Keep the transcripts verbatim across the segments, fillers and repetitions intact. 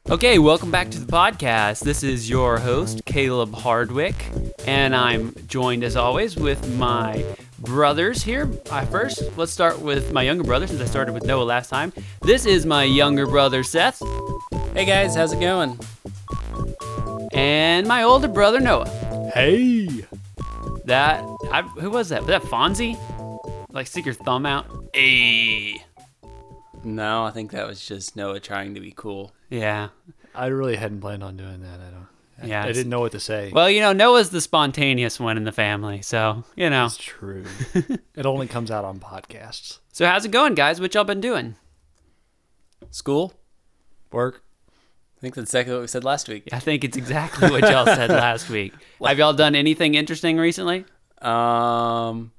Okay, welcome back to the podcast. This is your host, Caleb Hardwick, and I'm joined as always with my brothers here. Uh, first, let's start with my younger brother since I started with Noah last time. This is my younger brother, Seth. Hey guys, how's it going? And my older brother, Noah. Hey! That, I, who was that? Was that Fonzie? Like, stick your thumb out? Hey! No, I think that was just Noah trying to be cool. Yeah. I really hadn't planned on doing that. I don't. Yeah, I, I didn't know what to say. Well, you know, Noah's the spontaneous one in the family, so, you know. That's true. It only comes out on podcasts. So how's it going, guys? What y'all been doing? School? Work. I think that's exactly what we said last week. I think it's exactly what y'all said last week. Have y'all done anything interesting recently? Um,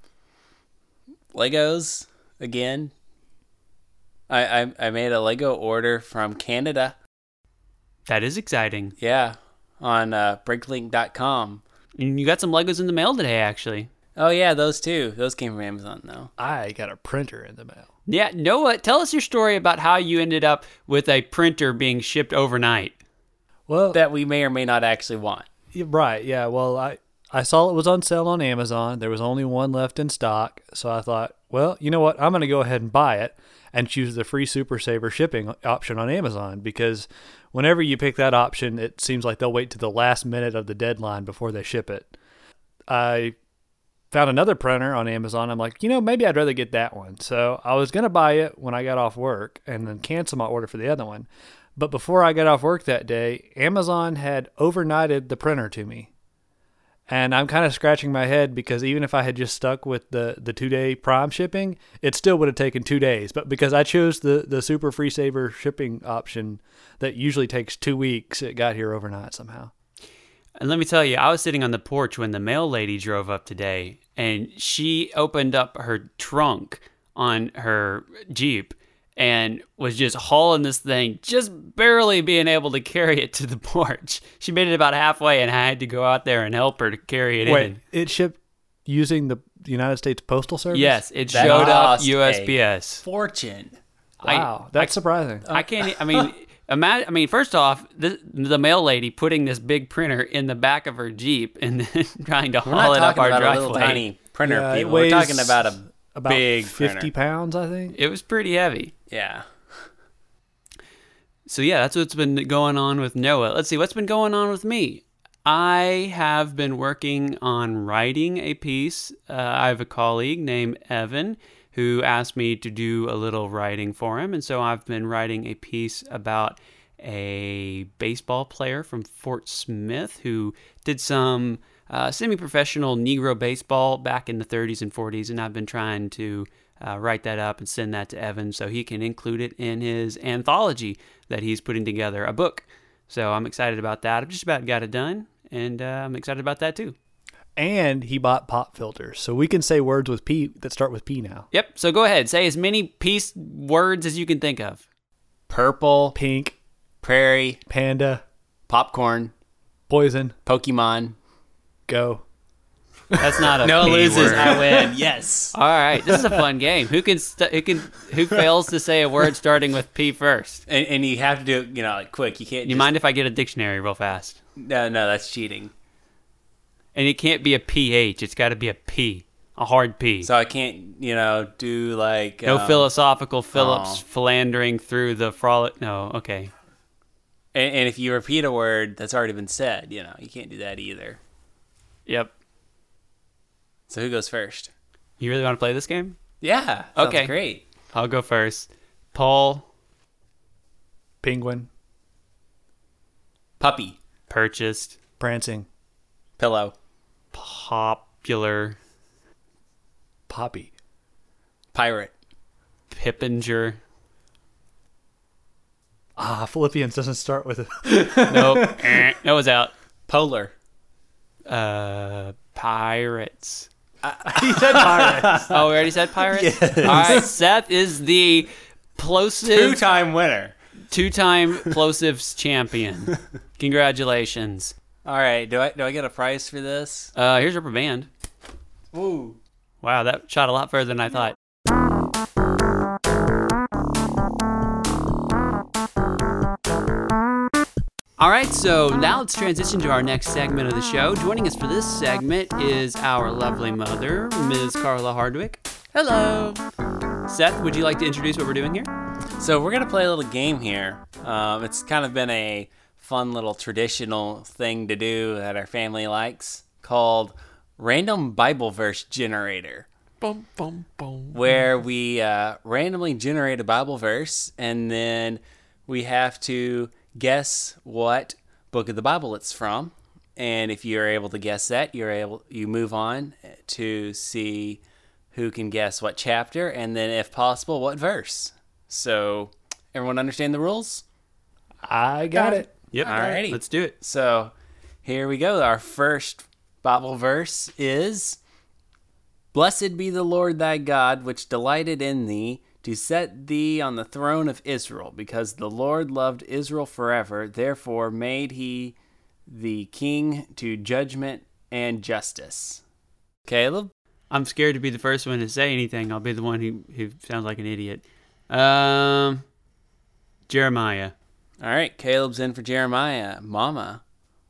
Legos again. I, I I made a Lego order from Canada. That is exciting. Yeah, on uh, bricklink dot com. And you got some Legos in the mail today, actually. Oh yeah, those too. Those came from Amazon though. I got a printer in the mail. Yeah, Noah, tell us your story about how you ended up with a printer being shipped overnight. Well, That we may or may not actually want. yeah, right. Yeah. Well, I, I saw it was on sale on Amazon. There was only one left in stock. So I thought, well, you know what? I'm going to go ahead and buy it and choose the free Super Saver shipping option on Amazon, because whenever you pick that option, it seems like they'll wait to the last minute of the deadline before they ship it. I found another printer on Amazon. I'm like, you know, maybe I'd rather get that one. So I was going to buy it when I got off work and then cancel my order for the other one. But before I got off work that day, Amazon had overnighted the printer to me. And I'm kind of scratching my head because even if I had just stuck with the, the two-day Prime shipping, it still would have taken two days. But because I chose the, the Super Free Saver shipping option that usually takes two weeks, it got here overnight somehow. And let me tell you, I was sitting on the porch when the mail lady drove up today, and she opened up her trunk on her Jeep and was just hauling this thing, just barely being able to carry it to the porch. She made it about halfway, and I had to go out there and help her to carry it Wait, in. it shipped using the United States Postal Service? Yes, it That showed up cost U S P S. a fortune. Wow, I- that's surprising. I can't. I mean, imagine. I mean, first off, the, the mail lady putting this big printer in the back of her Jeep and then trying to We're haul not it up talking our about driveway. a little tiny printer, Yeah, it people. We're weighs talking about a About big fifty printer. pounds, I think. It was pretty heavy. Yeah. So yeah, that's what's been going on with Noah. Let's see, what's been going on with me? I have been working on writing a piece. Uh, I have a colleague named Evan who asked me to do a little writing for him, and so I've been writing a piece about a baseball player from Fort Smith who did some uh, semi-professional Negro baseball back in the thirties and forties, and I've been trying to uh, write that up and send that to Evan so he can include it in his anthology that he's putting together, a book. So I'm excited about that. I've just about got it done, and uh, I'm excited about that too. And he bought pop filters, so we can say words with P that start with P now. Yep, so go ahead. Say as many piece words as you can think of. Purple, Pink, prairie, panda, popcorn, poison, Pokemon. go. That's not a No P loses, word. I win. Yes. All right, this is a fun game. Who can st- who can who fails to say a word starting with P first? And, and you have to do it, you know, like quick. You can't. You just, mind if I get a dictionary real fast? No, no, that's cheating. And it can't be a P H. It's got to be a P, a hard P. So I can't, you know, do like no um, philosophical Phillips oh. philandering through the frolic. No, okay. And, and if you repeat a word that's already been said, you know, you can't do that either. Yep. So who goes first? You really want to play this game? Yeah. Sounds Okay. Great. I'll go first. Paul, Penguin, Puppy. purchased, prancing, Pillow. popular, poppy, Pirate. Pippinger. Ah, Philippians doesn't start with it. Nope. Eh, that was out. Polar. Uh, pirates. He said pirates. Oh, we already said pirates? Yes. All right, Seth is the plosive Two-time winner. two-time plosives champion. Congratulations. All right. Do I do I get a prize for this? Uh, here's rubber band. Ooh. Wow, that shot a lot further than I thought. All right, so now let's transition to our next segment of the show. Joining us for this segment is our lovely mother, Miz Carla Hardwick. Hello. Seth, would you like to introduce what we're doing here? So we're going to play a little game here. Um, it's kind of been a fun little traditional thing to do that our family likes called Random Bible Verse Generator. Bum, bum, bum. Where we uh, randomly generate a Bible verse, and then we have to guess what book of the Bible it's from. And if you're able to guess that, you're able you move on to see who can guess what chapter, and then, if possible, what verse. So, everyone understand the rules? I got it. Yep. Alrighty. Let's do it. So, here we go. Our first Bible verse is, Blessed be the Lord thy God, which delighted in thee, to set thee on the throne of Israel, because the Lord loved Israel forever. Therefore made he thee king to judgment and justice. Caleb? I'm scared to be the first one to say anything. I'll be the one who, who sounds like an idiot. Um, Jeremiah. All right, Caleb's in for Jeremiah. Mama?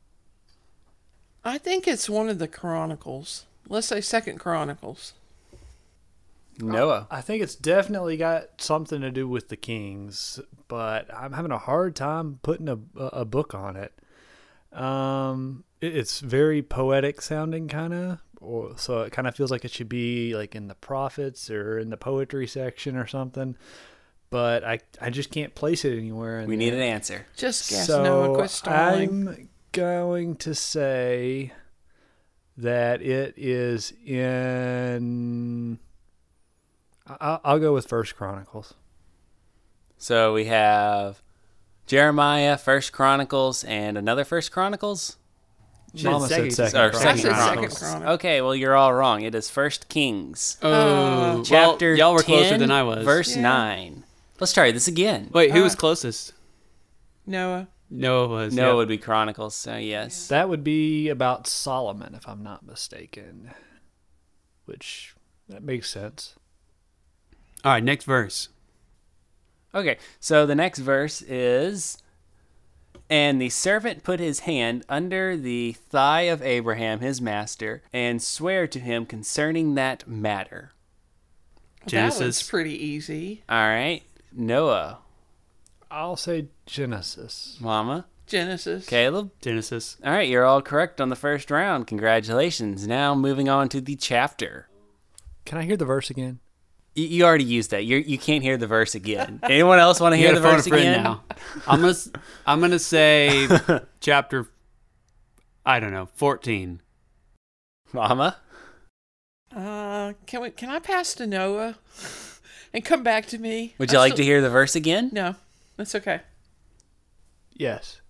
I think it's one of the Chronicles. Let's say Second Chronicles. Noah? I think it's definitely got something to do with the Kings, but I'm having a hard time putting a a book on it. Um, it, it's very poetic sounding, kind of, or so it kind of feels like it should be like in the prophets or in the poetry section or something. But I I just can't place it anywhere. In We there. need an answer. Just guess, So Noah. Quit stalling. I'm going to say that it is in. I'll, I'll go with First Chronicles. So we have Jeremiah, First Chronicles, and another First Chronicles? Mama said Second Or Chronicles. Second I said Second Chronicles. Chronicles. Okay, well, you're all wrong. It is First Kings. Oh, well, Chapter y'all were ten, closer than I was. Verse Yeah. nine. Let's try this again. Wait, who Uh, was closest? Noah. Noah was. No, it yep. would be Chronicles, so yes. That would be about Solomon, if I'm not mistaken. Which, that makes sense. All right, next verse. Okay, so the next verse is, And the servant put his hand under the thigh of Abraham his master, and sware to him concerning that matter. That was Genesis. pretty easy. All right, Noah, I'll say Genesis. Mama, Genesis. Caleb. Genesis. All right, you're all correct on the first round. Congratulations. Now moving on to the chapter. Can I hear the verse again? You, you already used that. You you can't hear the verse again. Anyone else want to You hear got the a phone verse a friend again? now. I'm gonna s- I'm gonna say chapter. I don't know, fourteen. Mama. Uh, can we? Can I pass to Noah and come back to me? Would you I like still- to hear the verse again? No, that's okay. Yes.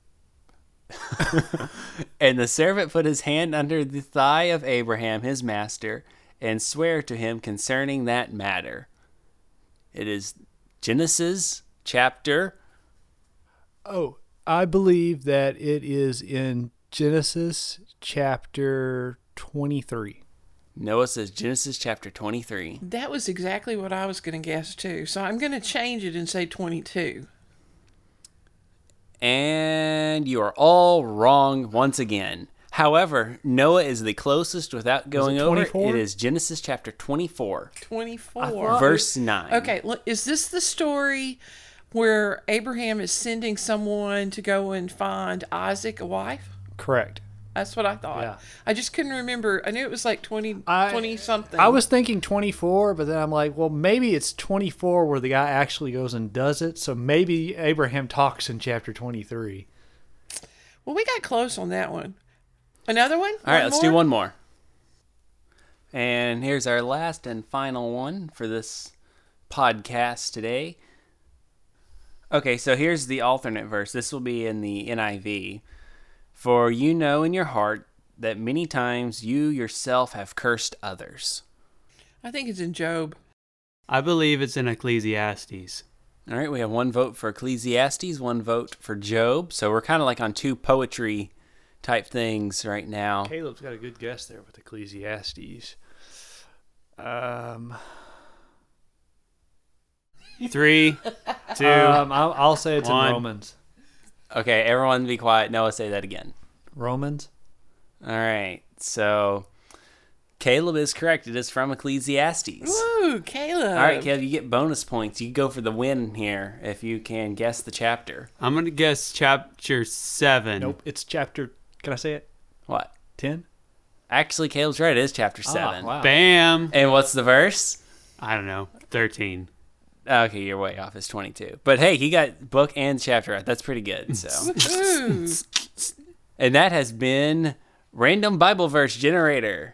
And the servant put his hand under the thigh of Abraham his master, and sware to him concerning that matter. It is Genesis chapter. Oh, I believe that it is in Genesis chapter twenty-three. Noah says Genesis chapter twenty-three. That was exactly what I was going to guess too. So I'm going to change it and say twenty-two. And you are all wrong once again. However, Noah is the closest without going over. twenty-four? It is Genesis chapter twenty-four, twenty-four. verse nine. Okay, look, is this the story where Abraham is sending someone to go and find Isaac a wife? Correct. That's what I thought. Yeah. I just couldn't remember. I knew it was like twenty, I- twenty something. I was thinking twenty-four, but then I'm like, well, maybe it's twenty-four where the guy actually goes and does it. So maybe Abraham talks in chapter twenty-three. Well, we got close on that one. Another one? All right, One let's more? do one more. And here's our last and final one for this podcast today. Okay, so here's the alternate verse. This will be in the N I V. For you know in your heart that many times you yourself have cursed others. I think it's in Job. I believe it's in Ecclesiastes. All right, we have one vote for Ecclesiastes, one vote for Job. So we're kind of like on two poetry type things right now. Caleb's got a good guess there with Ecclesiastes. Um, Three, two. um I'll, I'll say it's one. in Romans. Okay, everyone be quiet. Noah, say that again. Romans. All right. So Caleb is correct. It is from Ecclesiastes. Ooh, Caleb. All right, Caleb, you get bonus points. You can go for the win here if you can guess the chapter. I'm going to guess chapter seven. Nope. It's chapter. Can I say it? What? Ten. Actually, Caleb's right. It is chapter seven. Oh, wow. Bam. And what's the verse? I don't know. thirteen. Okay, you're way off. It's twenty-two. But hey, he got book and chapter right. That's pretty good. So, Ooh. and that has been Random Bible Verse Generator.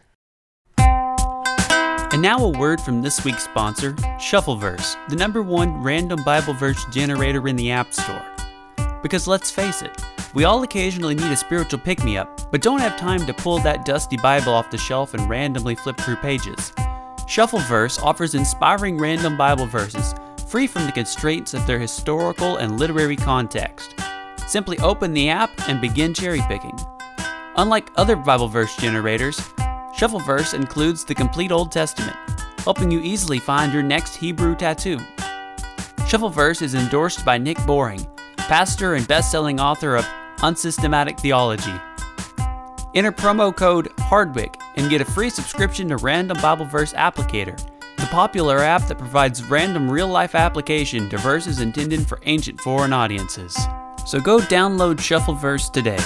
And now a word from this week's sponsor, Shuffleverse, the number one random Bible verse generator in the App Store. Because let's face it, we all occasionally need a spiritual pick-me-up, but don't have time to pull that dusty Bible off the shelf and randomly flip through pages. Shuffleverse offers inspiring random Bible verses, free from the constraints of their historical and literary context. Simply open the app and begin cherry-picking. Unlike other Bible verse generators, Shuffleverse includes the complete Old Testament, helping you easily find your next Hebrew tattoo. Shuffleverse is endorsed by Nick Boring, pastor and best-selling author of Unsystematic Theology. Enter promo code Hardwick and get a free subscription to Random Bible Verse Applicator, the popular app that provides random real-life application to verses intended for ancient foreign audiences. So go download Shuffleverse today.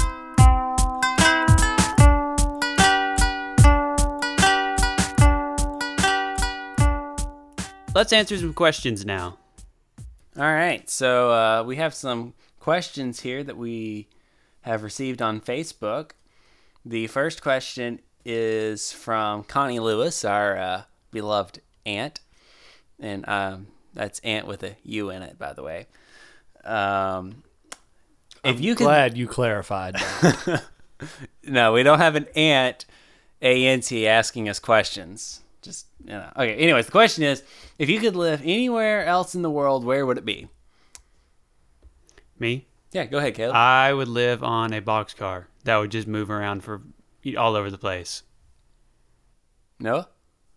Let's answer some questions now. All right, so uh, we have some questions here that we have received on Facebook. The first question is from Connie Lewis, our uh, beloved aunt, and um, that's aunt with a U in it, by the way. Um, if I'm you glad could... you clarified that. No, we don't have an aunt, A N T, asking us questions. Just, you know. Okay, anyways, the question is, if you could live anywhere else in the world, where would it be? Me? Yeah, go ahead, Caleb. I would live on a boxcar that would just move around for all over the place. Noah?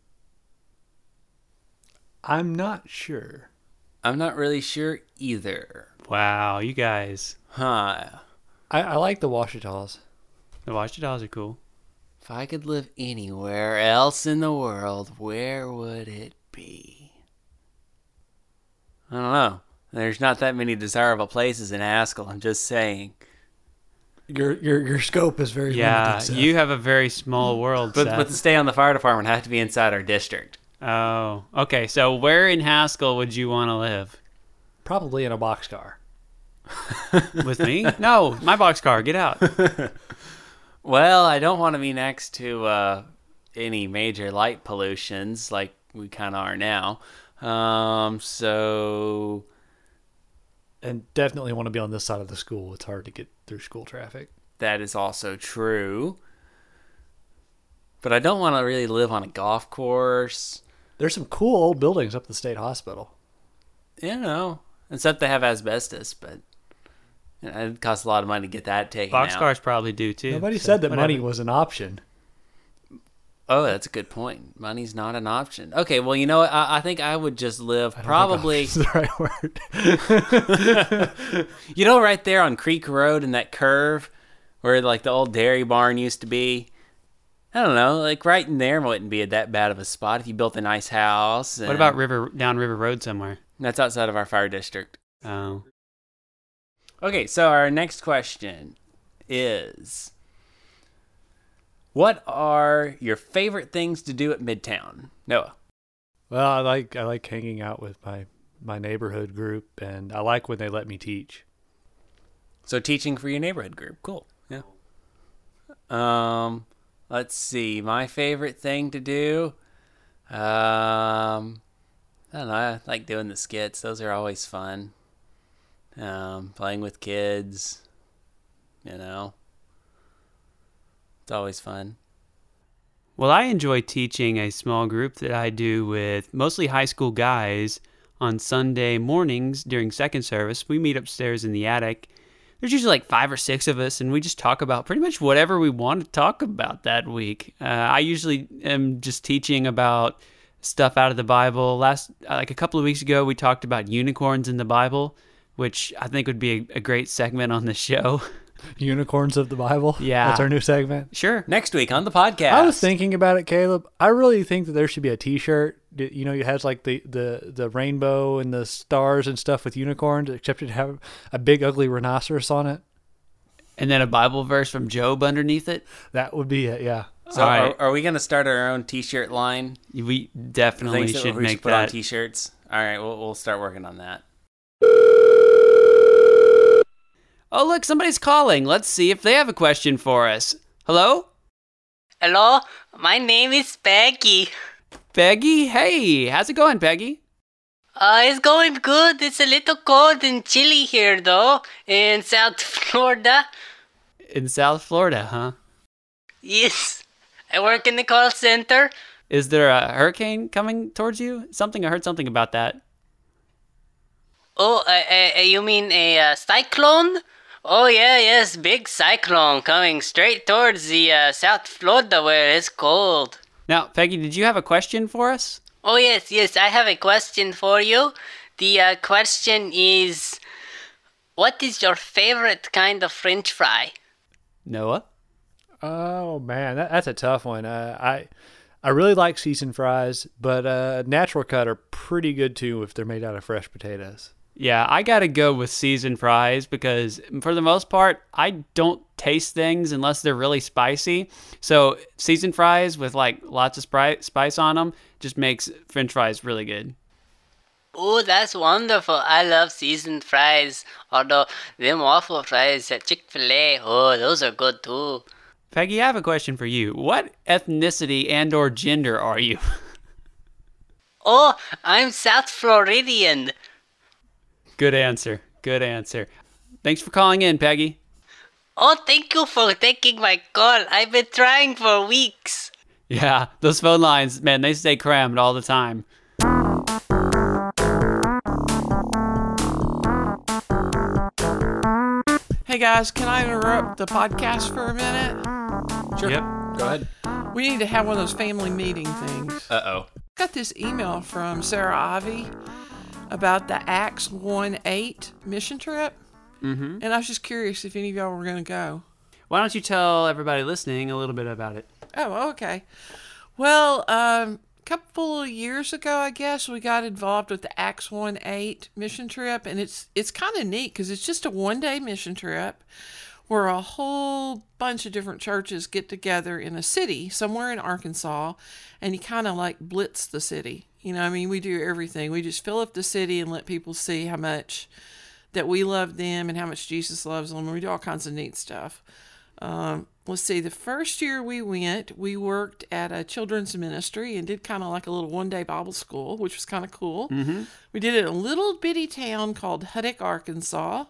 I'm not sure. I'm not really sure either. Wow, you guys. Huh. I, I like the Washita's. The Washita's are cool. If I could live anywhere else in the world, where would it be? I don't know. There's not that many desirable places in Haskell, I'm just saying. Your your your scope is very Yeah, limited. Seth. you have a very small world, But, Seth. but to stay on the fire department, I have to be inside our district. Oh, okay. So where in Haskell would you want to live? Probably in a boxcar. With me? No, my boxcar. Get out. Well, I don't want to be next to uh, any major light pollutions like we kind of are now. Um, so... And definitely want to be on this side of the school. It's hard to get through school traffic. That is also true. But I don't want to really live on a golf course. There's some cool old buildings up at the state hospital. You know, except they have asbestos, but you know, it costs a lot of money to get that taken out. Boxcars probably do too. Nobody so said that whatever. money was an option. Oh, that's a good point. Money's not an option. Okay, well, you know what? I, I think I would just live probably... Is the right word. You know, right there on Creek Road in that curve where like the old dairy barn used to be? I don't know, like right in there wouldn't be that bad of a spot if you built a nice house. What and- about river down River Road somewhere? That's outside of our fire district. Oh, Okay, so our next question is, what are your favorite things to do at Midtown? Noah. Well, I like I like hanging out with my, my neighborhood group, and I like when they let me teach. So teaching for your neighborhood group. Cool. Yeah. Um, let's see. My favorite thing to do, um, I don't know. I like doing the skits. Those are always fun. Um, playing with kids, you know. It's always fun. well, I enjoy teaching a small group that I do with mostly high school guys on Sunday mornings during second service. We meet upstairs in the attic. There's usually like five or six of us, and we just talk about pretty much whatever we want to talk about that week. Uh, I usually am just teaching about stuff out of the Bible. Last, like a couple of weeks ago, we talked about unicorns in the Bible. which I think would be a, a great segment on the show. Unicorns of the Bible. Yeah. That's our new segment. Sure. Next week on the podcast. I was thinking about it, Caleb. I really think that there should be a T-shirt. that, You know, it has like the, the, the rainbow and the stars and stuff with unicorns, except it'd have a big ugly rhinoceros on it. And then a Bible verse from Job underneath it. That would be it, yeah. So All are, right. are we going to start our own T-shirt line? We definitely Things that should we make put on that. T-shirts. All right, we'll we'll start working on that. Oh, look, somebody's calling. Let's see if they have a question for us. Hello? Hello, my name is Peggy. Peggy? Hey, how's it going, Peggy? Uh, it's going good. It's a little cold and chilly here, though, in South Florida. In South Florida, huh? Yes, I work in the call center. Is there a hurricane coming towards you? Something, I heard something about that. Oh, uh, uh, you mean a uh, cyclone? Oh, yeah, yes, big cyclone coming straight towards the uh, South Florida where it's cold. Now, Peggy, did you have a question for us? Oh, yes, yes, I have a question for you. The uh, question is, what is your favorite kind of French fry? Noah? Oh man, that, that's a tough one. Uh, I I really like seasoned fries, but uh, natural cut are pretty good too if they're made out of fresh potatoes. Yeah, I gotta go with seasoned fries because for the most part, I don't taste things unless they're really spicy. So seasoned fries with like lots of spri- spice on them just makes French fries really good. Oh, that's wonderful. I love seasoned fries. Although, them waffle fries at Chick-fil-A, oh, those are good too. Peggy, I have a question for you. What ethnicity and or gender are you? Oh, I'm South Floridian. Good answer. Good answer. Thanks for calling in, Peggy. Oh, thank you for taking my call. I've been trying for weeks. Yeah, those phone lines, man, they stay crammed all the time. Hey guys, can I interrupt the podcast for a minute? Sure. Yep. Go ahead. We need to have one of those family meeting things. Uh-oh. Got this email from Sarah Ivy about the Acts one eight mission trip. Mm-hmm. And I was just curious if any of y'all were going to go. Why don't you tell everybody listening a little bit about it? Oh, okay. Well, um, a couple of years ago, I guess, we got involved with the Acts one eight mission trip. And it's it's kind of neat because it's just a one-day mission trip where a whole bunch of different churches get together in a city somewhere in Arkansas, and you kind of like blitz the city. You know, I mean, we do everything. We just fill up the city and let people see how much that we love them and how much Jesus loves them. And we do all kinds of neat stuff. Um, let's see, the first year we went, we worked at a children's ministry and did kind of like a little one-day Bible school, which was kind of cool. Mm-hmm. We did it in a little bitty town called Huddick, Arkansas.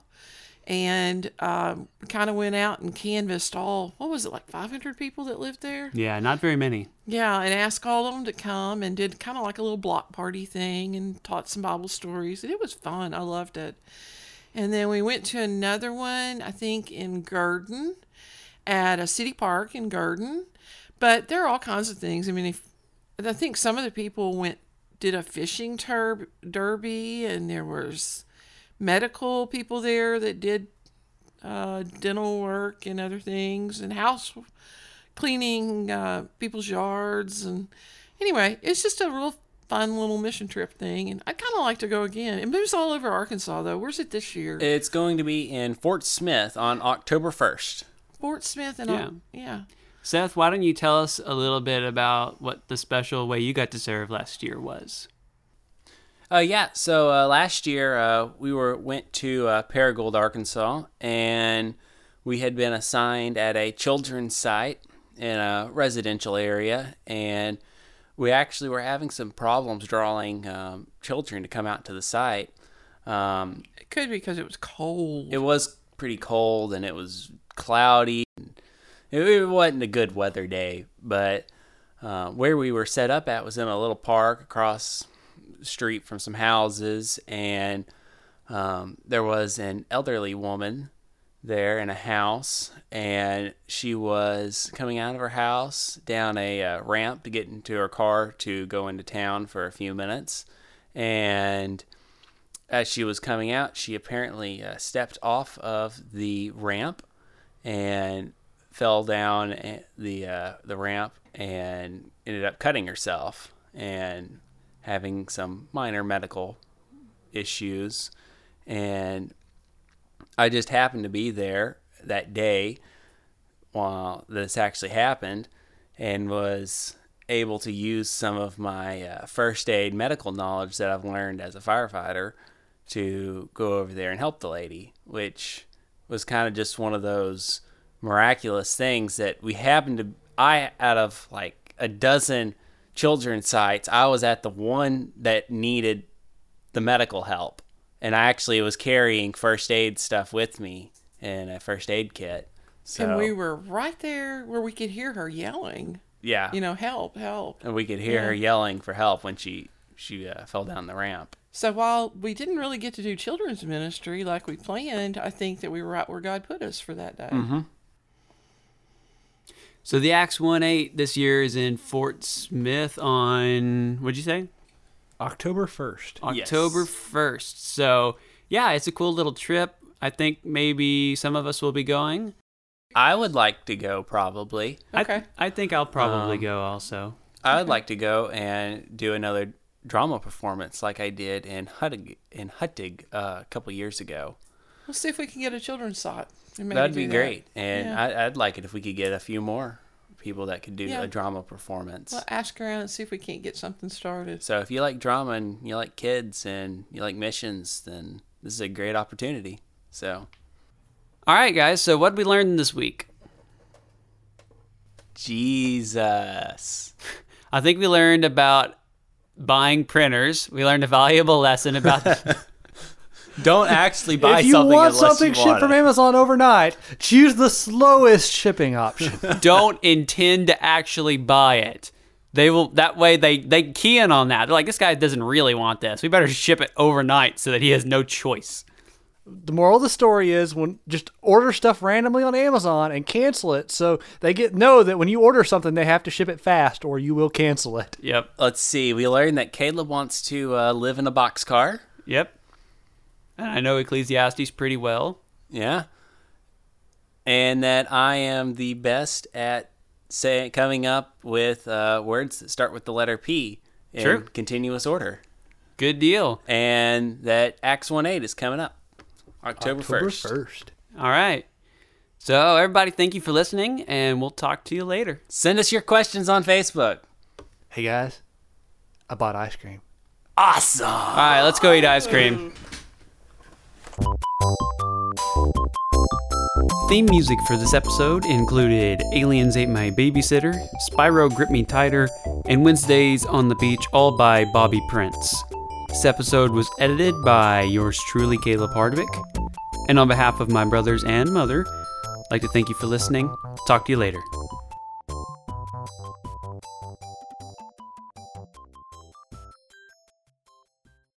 And um, kind of went out and canvassed all, what was it, like five hundred people that lived there? Yeah, not very many. Yeah, and asked all of them to come and did kind of like a little block party thing and taught some Bible stories. And it was fun. I loved it. And then we went to another one, I think, in Gurdon, at a city park in Gurdon. But there are all kinds of things. I mean, if I think some of the people went, did a fishing tur- derby, and there was medical people there that did uh, dental work and other things, and house cleaning uh, people's yards. And anyway, it's just a real fun little mission trip thing, and I'd kind of like to go again. It moves all over Arkansas, though. Where's it this year? It's going to be in Fort Smith on October first. Fort Smith and Yeah. all, yeah. Seth, why don't you tell us a little bit about what the special way you got to serve last year was? Uh, yeah, so uh, last year uh, we were went to uh, Paragould, Arkansas, and we had been assigned at a children's site in a residential area, and we actually were having some problems drawing um, children to come out to the site. Um, It could be because it was cold. it was pretty cold, and it was cloudy. It, it wasn't a good weather day, but uh, where we were set up at was in a little park across street from some houses, and um, there was an elderly woman there in a house, and she was coming out of her house down a uh, ramp to get into her car to go into town for a few minutes, and as she was coming out, she apparently uh, stepped off of the ramp and fell down the uh, the ramp and ended up cutting herself and having some minor medical issues. And I just happened to be there that day while this actually happened and was able to use some of my uh, first aid medical knowledge that I've learned as a firefighter to go over there and help the lady, which was kind of just one of those miraculous things that we happened to, I, out of like a dozen children's sites, I was at the one that needed the medical help. And I actually was carrying first aid stuff with me in a first aid kit. So, and we were right there where we could hear her yelling. Yeah. You know, help, help. And we could hear yeah. her yelling for help when she, she uh, fell down the ramp. So while we didn't really get to do children's ministry like we planned, I think that we were right where God put us for that day. Mm-hmm. So the Acts one eight this year is in Fort Smith on, what'd you say? October first. October first. So, yeah, it's a cool little trip. I think maybe some of us will be going. I would like to go, probably. Okay. I, I think I'll probably Um, go also. I would like to go and do another drama performance like I did in Huttig, in Huttig uh, a couple years ago. We'll see if we can get a children's site. and maybe That'd do be that. great. And Yeah. I, I'd like it if we could get a few more people that could do Yeah. a drama performance. We'll ask around and see if we can't get something started. So if you like drama and you like kids and you like missions, then this is a great opportunity. So, All right, guys. So what did we learn this week? Jesus. I think we learned about buying printers. We learned a valuable lesson about Don't actually buy if you something want unless something you shipped want from it. Amazon overnight, choose the slowest shipping option. don't intend to actually buy it. They will that way they they key in on that. They're like, this guy doesn't really want this. We better ship it overnight so that he has no choice. The moral of the story is when just order stuff randomly on Amazon and cancel it, so they get know that when you order something they have to ship it fast or you will cancel it. Yep. Let's see. We learned that Caleb wants to uh, live in a boxcar. Yep. And I know Ecclesiastes pretty well. Yeah. And that I am the best at say coming up with uh, words that start with the letter P in Sure. continuous order. Good deal. And that Acts one eight is coming up October first. first. All right. So everybody, thank you for listening, and we'll talk to you later. Send us your questions on Facebook. Hey guys, I bought ice cream. Awesome. All right, let's go eat ice cream. Theme music for this episode included Aliens Ate My Babysitter, Spyro Grip Me Tighter, and Wednesdays on the Beach, all by Bobby Prince. This episode was edited by yours truly, Caleb Hardwick. And on behalf of my brothers and mother, I'd like to thank you for listening. Talk to you later.